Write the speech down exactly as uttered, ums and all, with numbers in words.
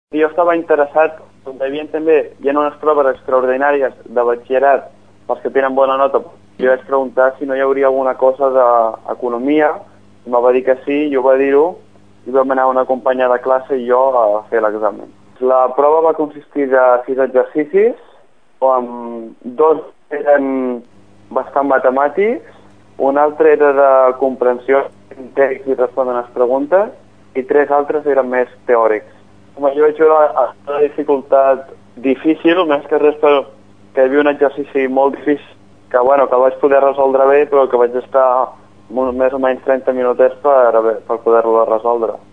Jo estava interessat, com hi havia també, hi ha unes proves extraordinàries de batxillerat pels que tenen bona nota. Jo vaig preguntar si no hi hauria alguna cosa d'economia, i em va dir que sí, jo va dir-ho, i vam anar una companya de classe i jo a fer l'examen. La prova va consistir de sis exercicis, on dos eren bastant matemàtics, un altre era de comprensió, text i responen les preguntes, i tres altres eren més teòrics. Home, jo vaig veure la dificultat difícil, més que res que hi havia un exercici molt difícil, que, bueno, que el vaig poder resoldre bé, però que vaig estar més o menys trenta minutets per, per poder-lo resoldre.